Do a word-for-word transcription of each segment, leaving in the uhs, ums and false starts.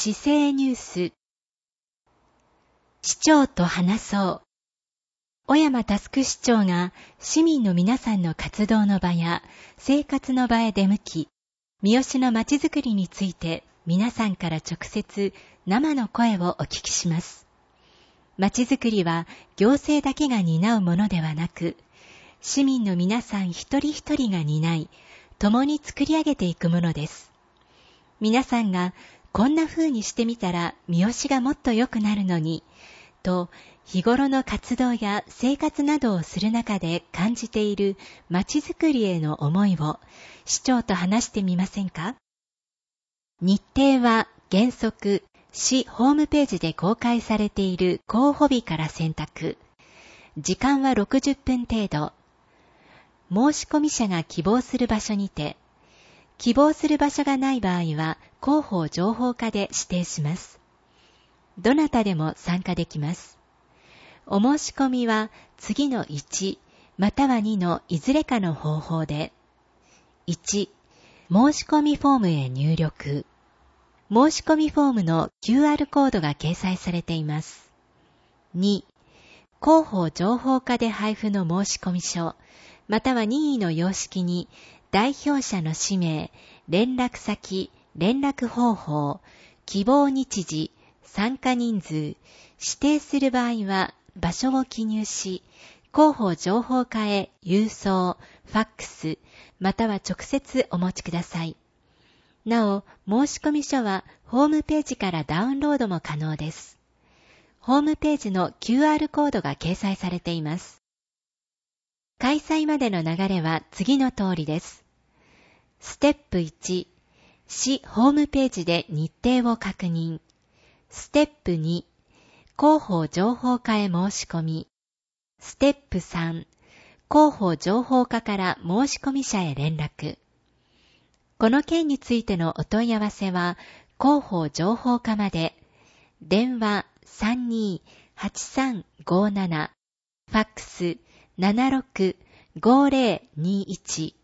市政ニュース。市長と話そう。小山佑市長が市民の皆さんの活動の場や生活の場へ出向き、三好のまちづくりについて皆さんから直接生の声をお聞きします。まちづくりは行政だけが担うものではなく、市民の皆さん一人一人が担い、共に作り上げていくものです。皆さんがこんな風にしてみたら三好がもっと良くなるのに、と日頃の活動や生活などをする中で感じているまちづくりへの思いを市長と話してみませんか？日程は原則市ホームページで公開されている候補日から選択。時間はろくじゅっぷん程度。申込者が希望する場所にて、希望する場所がない場合は広報情報課で指定します。どなたでも参加できます。お申し込みは次のいちまたはにのいずれかの方法で。いち、申し込みフォームへ入力。申し込みフォームの キューアール コードが掲載されています。に、広報情報課で配布の申込書、または任意の様式に代表者の氏名、連絡先、連絡方法、希望日時、参加人数、指定する場合は場所を記入し、広報情報課へ郵送、ファックス、または直接お持ちください。なお、申込書はホームページからダウンロードも可能です。ホームページの キューアール コードが掲載されています。開催までの流れは次の通りです。ステップいち、市ホームページで日程を確認。ステップに、広報情報課へ申し込み。ステップさん、広報情報課から申込者へ連絡。この件についてのお問い合わせは、広報情報課まで、電話 さんにーはちさんごーなな、ファックス ななろくごーぜろにーいち。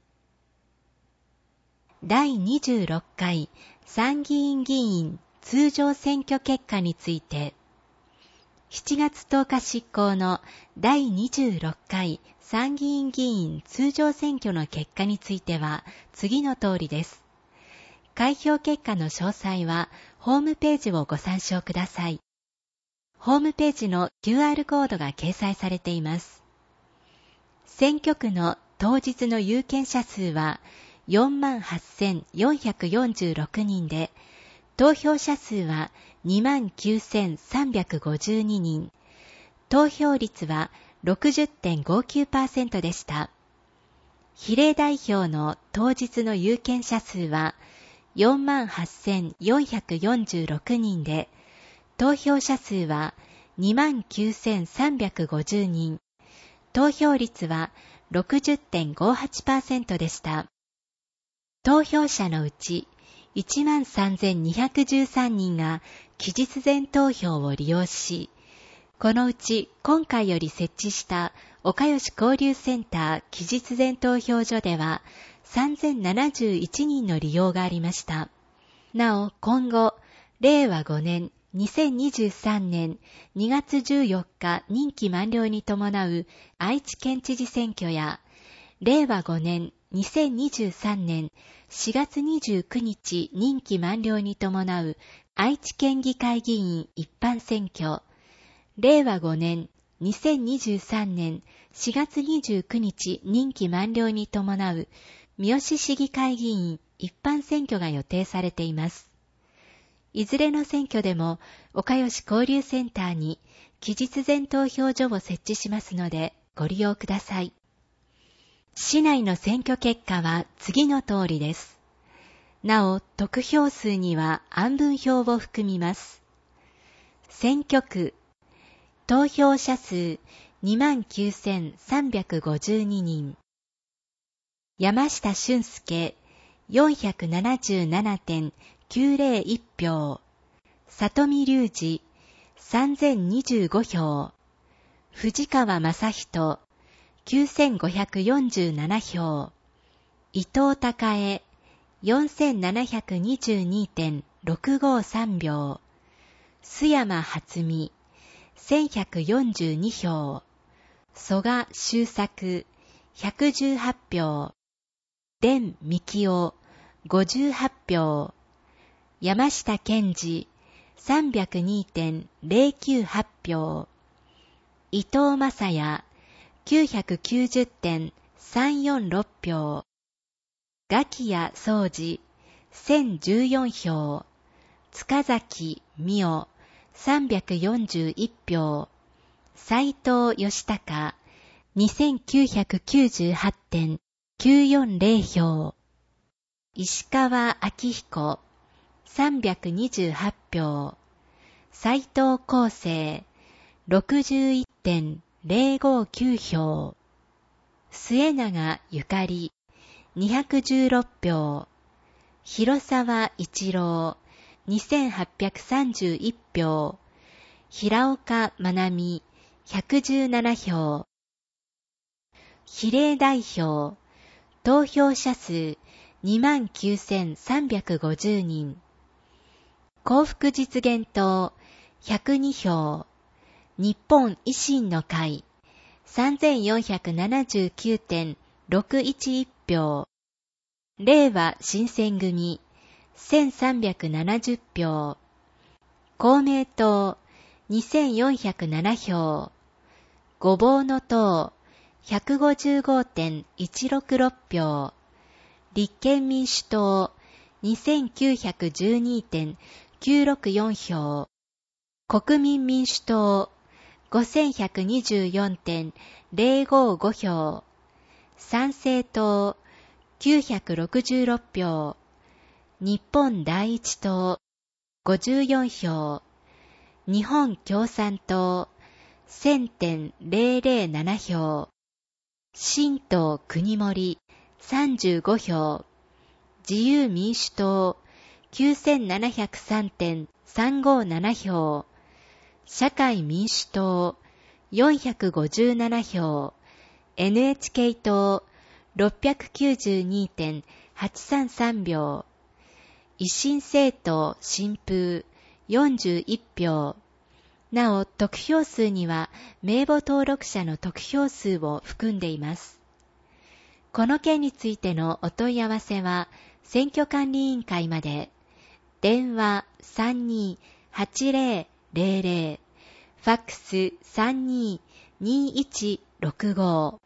だいにじゅうろっかい参議院議員通常選挙結果について、しちがつとおか執行のだいにじゅうろっかい参議院議員通常選挙の結果については次の通りです。開票結果の詳細はホームページをご参照ください。ホームページの キューアール コードが掲載されています。選挙区の当日の有権者数は よんまんはっせんよんひゃくよんじゅうろく 人で、投票者数は にまんきゅうせんさんびゃくごじゅうに 人、投票率は ろくじゅってんごきゅうパーセント でした。比例代表の当日の有権者数は よんまんはっせんよんひゃくよんじゅうろく 人で、投票者数は にまんきゅうせんさんびゃくごじゅう 人、投票率は ろくじゅってんごはちパーセント でした。投票者のうちいちまんさんぜんにひゃくじゅうさんにんが期日前投票を利用し、このうち今回より設置した岡吉交流センター期日前投票所ではさんぜんななじゅういちにんの利用がありました。なお今後、れいわごねんにせんにじゅうさんねんにがつじゅうよっか任期満了に伴う愛知県知事選挙や、れいわごねんにせんにじゅうさんねんしがつにじゅうくにち任期満了に伴う愛知県議会議員一般選挙、れいわごねんにせんにじゅうさんねんしがつにじゅうくにち任期満了に伴う三好市議会議員一般選挙が予定されています。いずれの選挙でも岡吉交流センターに期日前投票所を設置しますのでご利用ください。市内の選挙結果は次の通りです。なお、得票数には案分票を含みます。選挙区、投票者数 にまんきゅうせんさんびゃくごじゅうに 人。山下俊介 よんひゃくななじゅうななてんきゅうぜろいち 票。里見隆二さんぜんにじゅうご票。藤川正人きゅうせんごひゃくよんじゅうなな票。伊藤孝恵 よんせんななひゃくにじゅうにてんろくごうさんびょう、須山初美、せんひゃくよんじゅうにひょう、曽我周作、ひゃくじゅうはちひょう、田幹夫、ごじゅうはちひょう、山下健二、さんびゃくにてんぜろきゅうはちひょう、伊藤正也、きゅうひゃくきゅうじゅってんさんよんろくひょう、ガキヤ宗司、せんじゅうよんひょう、塚崎美代、さんびゃくよんじゅういちひょう、斉藤義孝、にせんきゅうひゃくきゅうじゅうはちてんきゅうよんぜろひょう、石川明彦、さんびゃくにじゅうはちひょう、斉藤康生、ろくじゅういってんぜろごきゅうひょう、末永ゆかり、にひゃくじゅうろくひょう、広沢一郎、にせんはっぴゃくさんじゅういちひょう、平岡真奈美、ひゃくじゅうななひょう、比例代表、投票者数 にまんきゅうせんさんびゃくごじゅうにん、幸福実現党ひゃくにひょう、日本維新の会 さんぜんよんひゃくななじゅうきゅうてんろくいちいちひょう、令和新選組せんさんびゃくななじゅうひょう、公明党にせんよんひゃくななひょう、ごぼうの党 ひゃくごじゅうごてんいちろくろくひょう、立憲民主党 にせんきゅうひゃくじゅうにてんきゅうろくよんひょう、国民民主党 ごせんひゃくにじゅうよんてんぜろごごひょう、参政党きゅうひゃくろくじゅうろくひょう、日本第一党ごじゅうよんひょう、日本共産党せんてんぜろぜろななひょう、新党国盛さんじゅうごひょう、自由民主党 きゅうせんななひゃくさんてんさんごななひょう、社会民主党よんひゃくごじゅうななひょう、エヌエイチケー 党 ろっぴゃくきゅうじゅうにてんはちさんさんひょう、維新政党新風よんじゅういちひょう、なお得票数には名簿登録者の得票数を含んでいます。この件についてのお問い合わせは選挙管理委員会まで。電話 さんにーはちぜろぜろぜろ、ファックス さんにーにーいちろくご。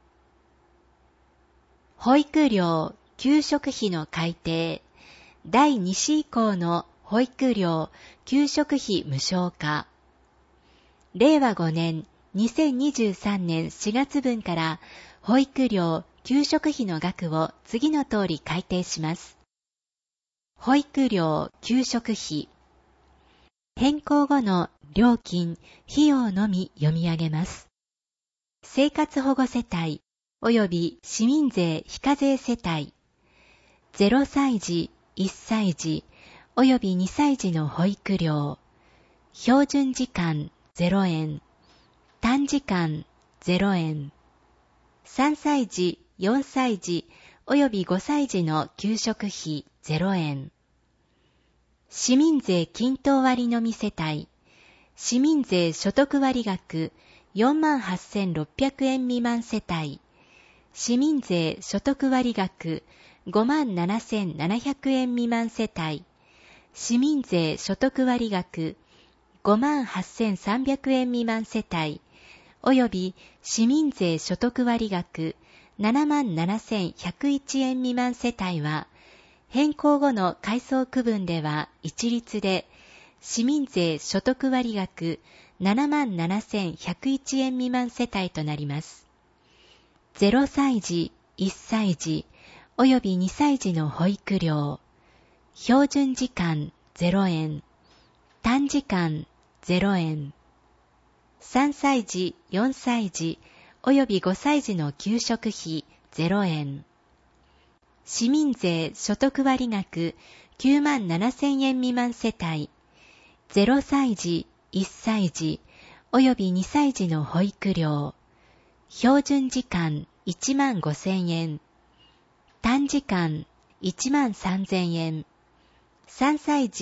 保育料・給食費の改定、だいに子以降の保育料・給食費無償化。れいわごねんにせんにじゅうさんねんしがつぶんから保育料・給食費の額を次の通り改定します。保育料・給食費。変更後の料金・費用のみ読み上げます。生活保護世帯及び市民税非課税世帯、ゼロさいじ、いっさいじ及びにさいじの保育料、標準時間ゼロえん、短時間ゼロえん、さんさいじ、よんさいじ及びごさいじの給食費ゼロえん、市民税均等割のみ世帯、市民税所得割額よんまんはっせんろっぴゃくえん未満世帯、市民税所得割額ごまんななせんななひゃくえん未満世帯、市民税所得割額ごまんはっせんさんびゃくえん未満世帯、および市民税所得割額ななまんななせんひゃくいちえん未満世帯は、変更後の階層区分では一律で、市民税所得割額ななまんななせんひゃくいちえん未満世帯となります。ゼロさいじ、いっさいじ、およびにさいじの保育料、標準時間ゼロえん、短時間ゼロえん、さんさいじ、よんさいじ、およびごさいじの給食費ゼロえん、市民税所得割額きゅうまんななせんえん未満世帯、ゼロさいじ、いっさいじ、およびにさいじの保育料、標準時間いちまんごせんえん、短時間いちまんさんぜんえん、さんさいじ、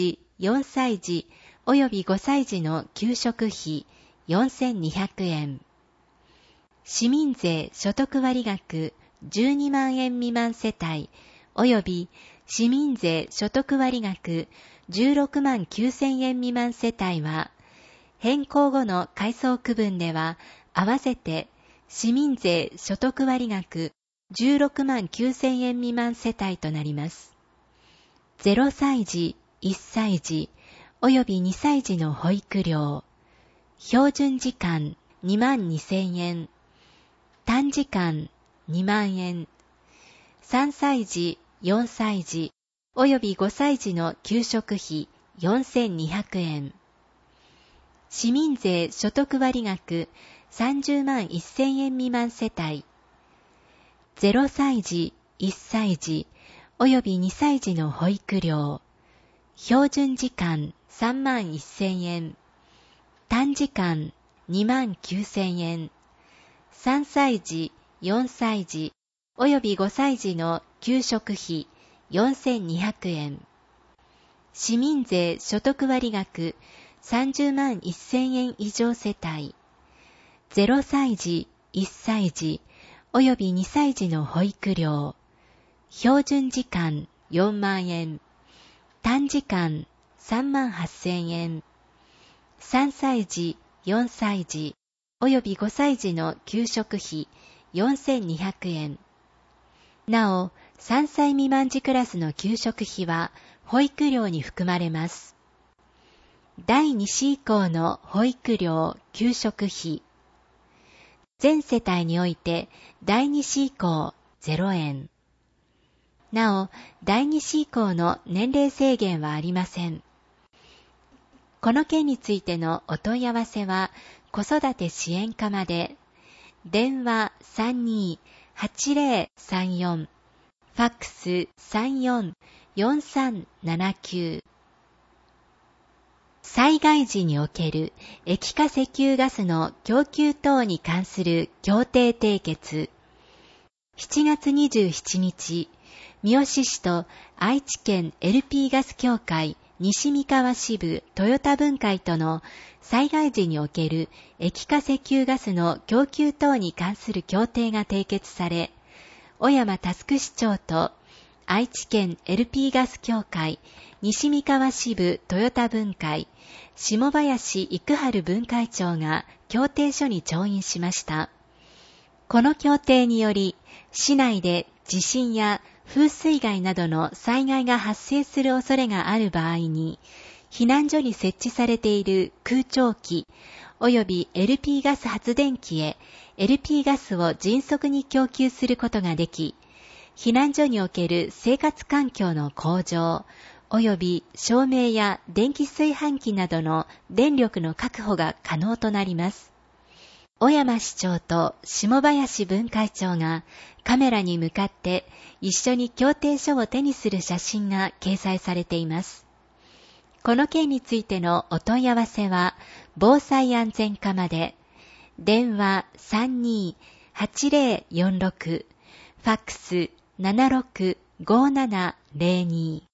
よんさい児およびごさい児の給食費よんせんにひゃくえん。市民税所得割額じゅうにまんえん未満世帯および市民税所得割額じゅうろくまんきゅうせんえん未満世帯は、変更後の階層区分では合わせて市民税所得割額じゅうろくまんきゅうせんえん未満世帯となります。ゼロさい児、いっさい児およびにさい児の保育料、標準時間にまんにせんえん、短時間にまんえん、さんさい児、よんさい児およびごさい児の給食費よんせんにひゃくえん、市民税所得割額さんじゅうまんせんえん未満世帯、ゼロさい児、いっさい児およびにさい児の保育料、標準時間さんまんせんえん、短時間にまんきゅうせんえん、さんさい児、よんさい児およびごさい児の給食費よんせんにひゃくえん、市民税所得割額さんじゅうまんせんえん以上世帯、ゼロさい児、いっさい児およびにさい児の保育料、標準時間よんまんえん、短時間さんまんはっせんえん、さんさい児、よんさい児およびごさい児の給食費よんせんにひゃくえん。なお、さんさい未満児クラスの給食費は保育料に含まれます。だいに子以降の保育料、給食費。全世帯においてだいに子以降ゼロえん。なお、だいに子以降の年齢制限はありません。この件についてのお問い合わせは子育て支援課まで、電話 さんにーはちぜろさんよん、ファックス さんよんよんさんななきゅう。災害時における液化石油ガスの供給等に関する協定締結。しちがつにじゅうしちにち、三好市と愛知県 エルピー ガス協会西三河支部トヨタ分会との災害時における液化石油ガスの供給等に関する協定が締結され、小山佑市長と愛知県 エルピー ガス協会西三河支部トヨタ分会下林育春分会長が協定書に調印しました。この協定により、市内で地震や風水害などの災害が発生する恐れがある場合に、避難所に設置されている空調機及び エルピー ガス発電機へ エルピー ガスを迅速に供給することができ、避難所における生活環境の向上及び照明や電気炊飯器などの電力の確保が可能となります。小山市長と下林分会長がカメラに向かって一緒に協定書を手にする写真が掲載されています。この件についてのお問い合わせは防災安全課まで、電話 さんにーはちぜろよんろく、ファックス ななろくごななぜろに。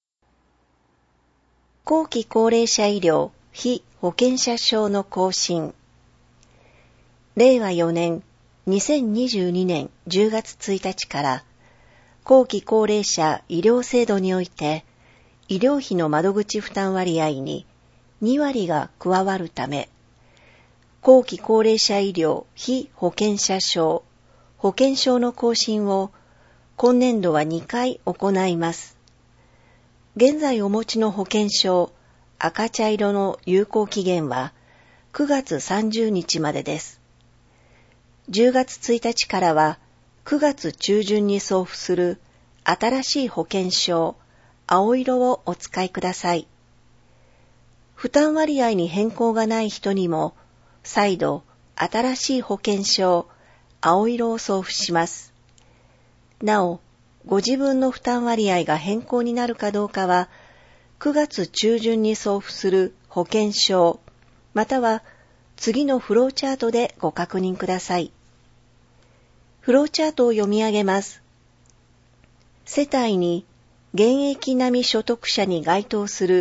後期高齢者医療被保険者証の更新。れいわよねんにせんにじゅうにねんじゅうがつついたちから後期高齢者医療制度において医療費の窓口負担割合ににわりが加わるため、後期高齢者医療被保険者証保険証の更新を今年度はにかい行います。現在お持ちの保険証赤茶色の有効期限はくがつさんじゅうにちまでです。じゅうがつついたちからはくがつ中旬に送付する新しい保険証青色をお使いください。負担割合に変更がない人にも再度新しい保険証青色を送付します。なお、ご自分の負担割合が変更になるかどうかはくがつ中旬に送付する保険証または次のフローチャートでご確認ください。フローチャートを読み上げます。世帯に現役並み所得者に該当する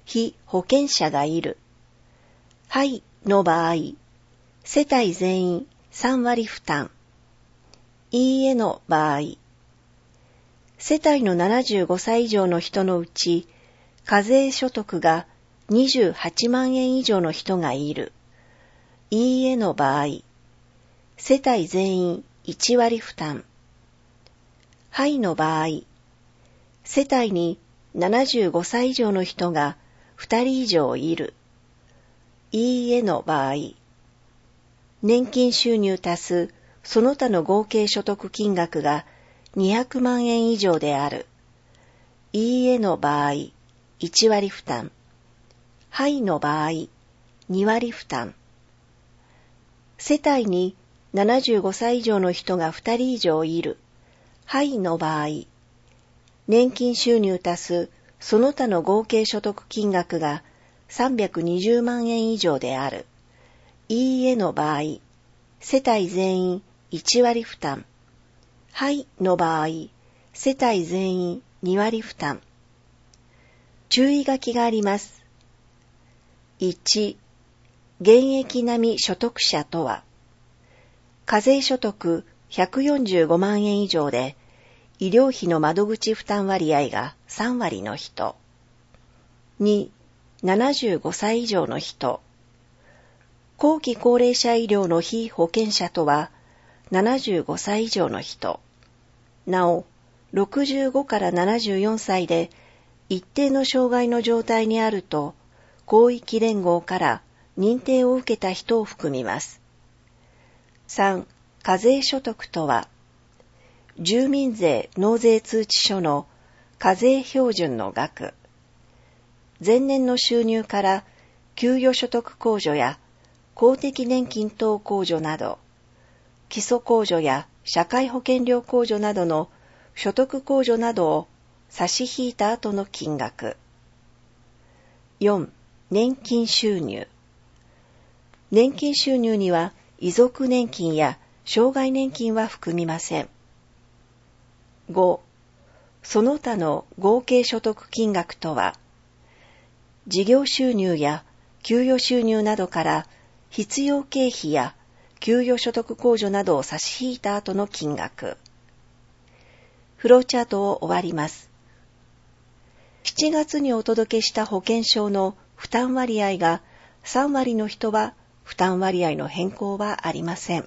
被保険者がいる。はいの場合、世帯全員さんわり負担。いいえの場合、世帯のななじゅうごさい以上の人のうち、課税所得がにじゅうはちまんえん以上の人がいる。いいえの場合、世帯全員いちわり負担。はいの場合、世帯にななじゅうごさい以上の人がふたり以上いる。いいえの場合、年金収入足すその他の合計所得金額がにひゃくまんえん以上である。いいえの場合、いちわり負担。はいの場合、にわり負担。世帯にななじゅうごさい以上の人がふたり以上いる。はいの場合、年金収入足すその他の合計所得金額がさんびゃくにじゅうまんえん以上である。いいえの場合、世帯全員いちわり負担。はいの場合、世帯全員にわり負担。注意書きがあります。いち、現役並み所得者とは、課税所得ひゃくよんじゅうごまんえん以上で、医療費の窓口負担割合がさんわりの人。に、ななじゅうごさい以上の人。後期高齢者医療の被保険者とは、ななじゅうごさい以上の人。なお、ろくじゅうごからななじゅうよんさいで一定の障害の状態にあると、広域連合から認定を受けた人を含みます。さん、課税所得とは、住民税納税通知書の課税標準の額、前年の収入から給与所得控除や公的年金等控除など、基礎控除や社会保険料控除などの所得控除などを差し引いた後の金額。よん、年金収入。年金収入には遺族年金や障害年金は含みません。ご、その他の合計所得金額とは、事業収入や給与収入などから必要経費や給与所得控除などを差し引いた後の金額。フローチャートを終わります。しちがつにお届けした保険証の負担割合がさんわりの人は負担割合の変更はありません。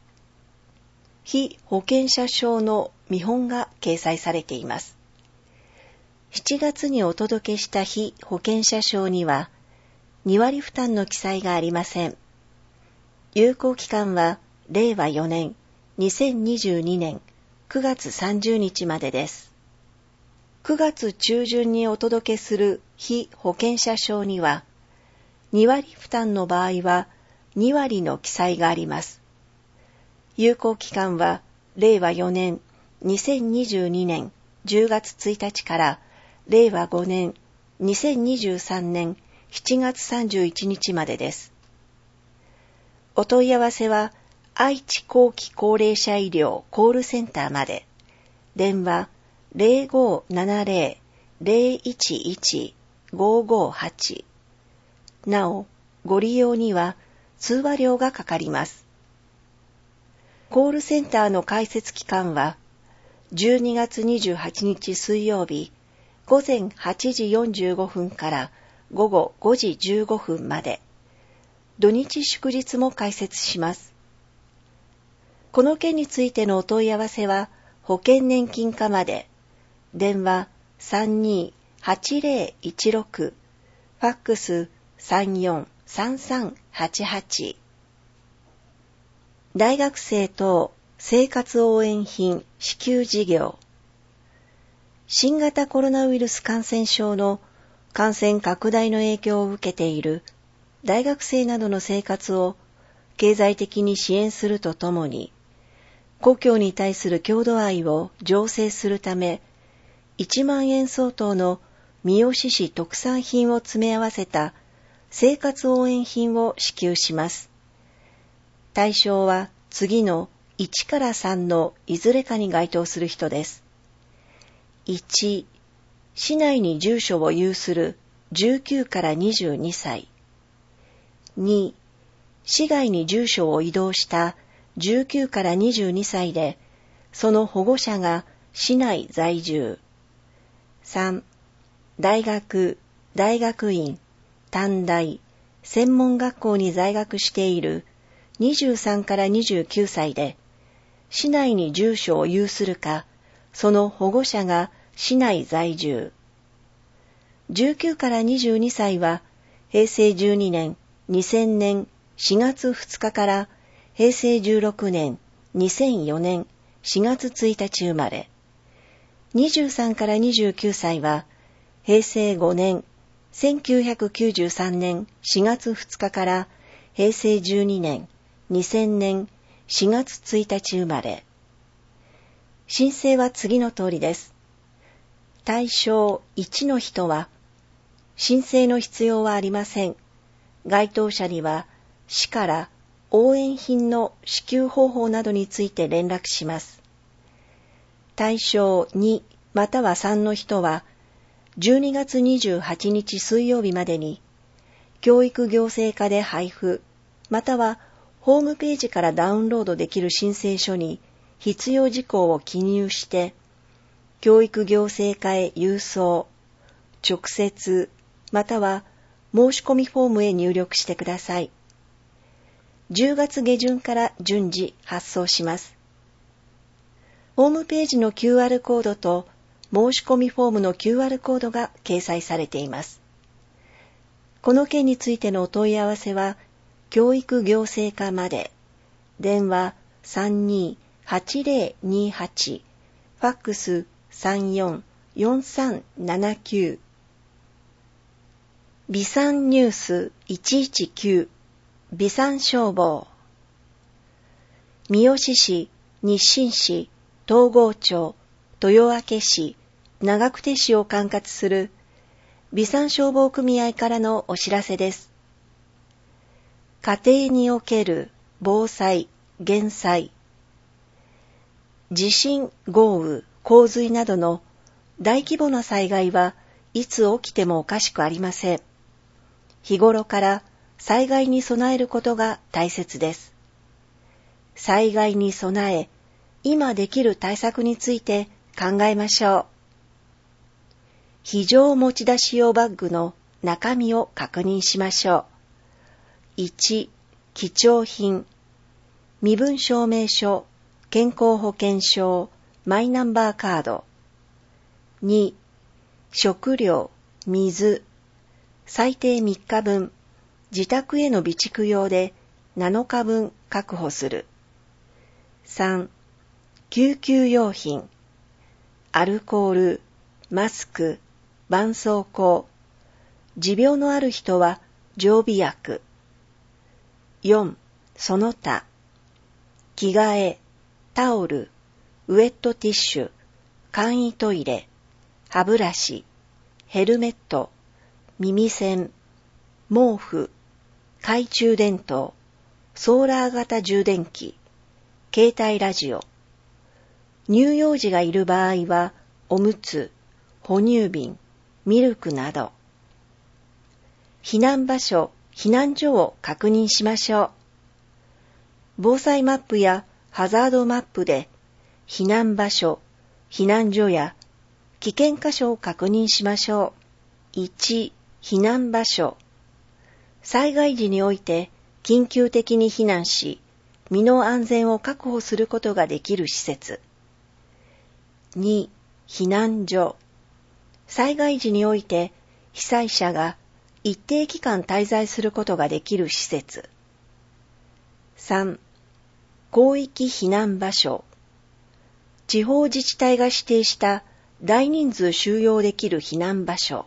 被保険者証の見本が掲載されています。しちがつにお届けした被保険者証にはにわり負担の記載がありません。有効期間はれいわよねんにせんにじゅうにねんくがつさんじゅうにちまでです。くがつ中旬にお届けする被保険者証には、にわり負担の場合はにわりの記載があります。有効期間はれいわよねんにせんにじゅうにねんじゅうがつついたちかられいわごねんにせんにじゅうさんねんしちがつさんじゅういちにちまでです。お問い合わせは愛知後期高齢者医療コールセンターまで。電話 ゼロごーななゼロ ゼロいちいち ごーごーはち。なお、ご利用には通話料がかかります。コールセンターの開設期間はじゅうにがつにじゅうはちにち水曜日ごぜんはちじよんじゅうごふんからごごごじじゅうごふんまで。土日祝日も開設します。この件についてのお問い合わせは保険年金課まで。電話 さんにーはちゼロいちろく、ファックス さんよんさんさんはちはち。大学生等生活応援品支給事業。新型コロナウイルス感染症の感染拡大の影響を受けている大学生などの生活を経済的に支援するとともに、故郷に対する郷土愛を醸成するため、いちまんえん相当の三好市特産品を詰め合わせた生活応援品を支給します。対象は次のいちからさんのいずれかに該当する人です。いち、市内に住所を有するじゅうきゅうからにじゅうにさい。に、市外に住所を移動したじゅうきゅうからにじゅうにさいで、その保護者が市内在住。さん、大学、大学院、短大、専門学校に在学しているにじゅうさんからにじゅうきゅうさいで、市内に住所を有するか、その保護者が市内在住。じゅうきゅうからにじゅうにさいは、へいせいじゅうにねん、にせんねんしがつふつかからへいせいじゅうろくねん、にせんよねんしがつついたち生まれ。にじゅうさんからにじゅうきゅうさいは、へいせいごねん、せんきゅうひゃくきゅうじゅうさんねんしがつふつかからへいせいじゅうにねん、にせんねんしがつついたち生まれ。申請は次の通りです。対象いちの人は、申請の必要はありません。該当者には、市から応援品の支給方法などについて連絡します。対象にまたはさんの人は、じゅうにがつにじゅうはちにち水曜日までに、教育行政課で配布、またはホームページからダウンロードできる申請書に必要事項を記入して、教育行政課へ郵送、直接、または申し込みフォームへ入力してください。じゅうがつげじゅんから順次発送します。ホームページの キューアール コードと申し込みフォームの キューアール コードが掲載されています。この件についてのお問い合わせは、教育行政課まで、電話 さんにーはちぜろにはち、ファックス さんよんよんさんななきゅう、備産ニュースいちいちきゅう、備産消防。三好市、日清市、東郷町、豊明市、長久手市を管轄する備産消防組合からのお知らせです。家庭における防災、減災、地震、豪雨、洪水などの大規模な災害はいつ起きてもおかしくありません。日頃から災害に備えることが大切です。災害に備え、今できる対策について考えましょう。非常持ち出し用バッグの中身を確認しましょう。いち、貴重品、身分証明書、健康保険証、マイナンバーカード。に、食料、水、最低みっかぶん、自宅への備蓄用でなのかぶん確保する。さん、救急用品、アルコール、マスク、絆創膏、持病のある人は常備薬。よん、その他、着替え、タオル、ウエットティッシュ、簡易トイレ、歯ブラシ、ヘルメット、耳栓、毛布、懐中電灯、ソーラー型充電器、携帯ラジオ。乳幼児がいる場合は、おむつ、哺乳瓶、ミルクなど。避難場所、避難所を確認しましょう。防災マップやハザードマップで、避難場所、避難所や危険箇所を確認しましょう。いち、避難場所。災害時において緊急的に避難し、身の安全を確保することができる施設。に、避難所。災害時において被災者が一定期間滞在することができる施設。さん、広域避難場所。地方自治体が指定した大人数収容できる避難場所。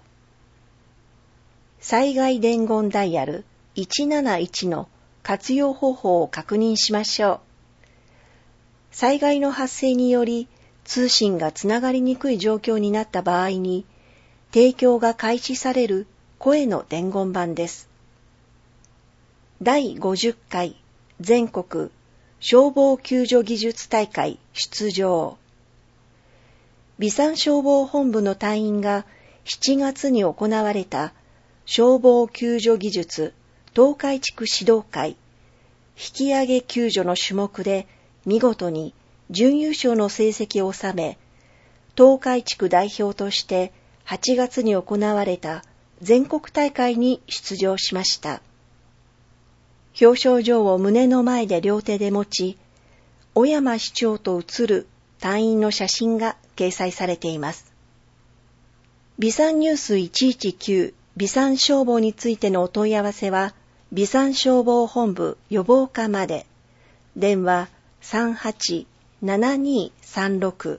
災害伝言ダイヤルいちなないちの活用方法を確認しましょう。災害の発生により通信がつながりにくい状況になった場合に、提供が開始される声の伝言板です。だいごじゅっかい全国消防救助技術大会出場。備産消防本部の隊員がしちがつに行われた消防救助技術東海地区指導会引き上げ救助の種目で見事に準優勝の成績を収め、東海地区代表としてはちがつに行われた全国大会に出場しました。表彰状を胸の前で両手で持ち、小山市長と写る隊員の写真が掲載されています。備産ニュースいちいちきゅう備産消防についてのお問い合わせは、備産消防本部予防課まで。電話 さんはちななにさんろく。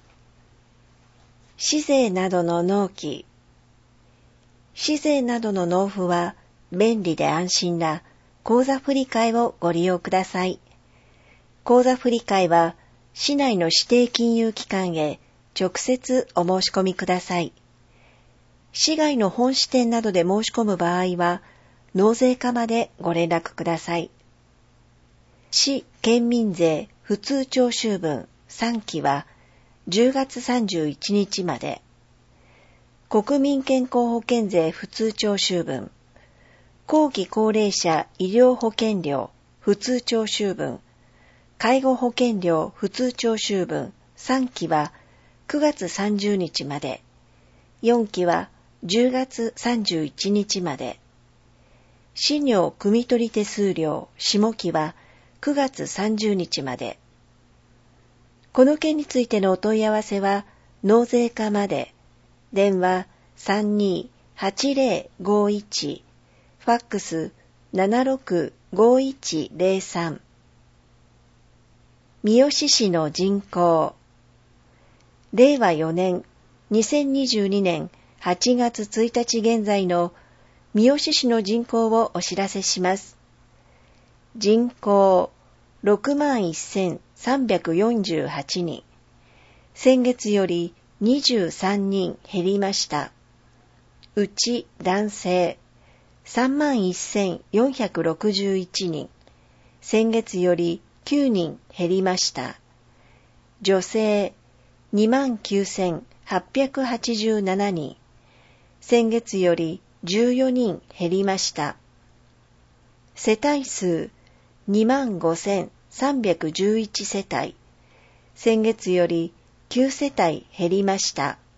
市税などの納期。市税などの納付は便利で安心な口座振替をご利用ください。口座振替は市内の指定金融機関へ直接お申し込みください。市外の本支店などで申し込む場合は、納税課までご連絡ください。市県民税普通徴収分さんきはじゅうがつさんじゅういちにちまで。国民健康保険税普通徴収分、後期高齢者医療保険料普通徴収分、介護保険料普通徴収分さんきはくがつさんじゅうにちまで、よんきはじゅうがつさんじゅういちにちまで。市尿汲み取り手数料下期はくがつさんじゅうにちまで。この件についてのお問い合わせは納税課まで。電話 さんにーはちぜろごいち、ファックス ななろくごいちぜろさん。三好市の人口。れいわよねんにせんにじゅうにねんはちがつついたち現在の三好市の人口をお知らせします。人口 ろくまんせんさんびゃくよんじゅうはちにん。先月よりにじゅうさんにん減りました。うち男性 さんまんせんよんひゃくろくじゅういちにん。先月よりきゅうにん減りました。女性 にまんきゅうせんはっぴゃくはちじゅうななにん。先月よりじゅうよにん減りました。世帯数 にまんごせんさんびゃくじゅういち 世帯。先月よりきゅうせたい減りました。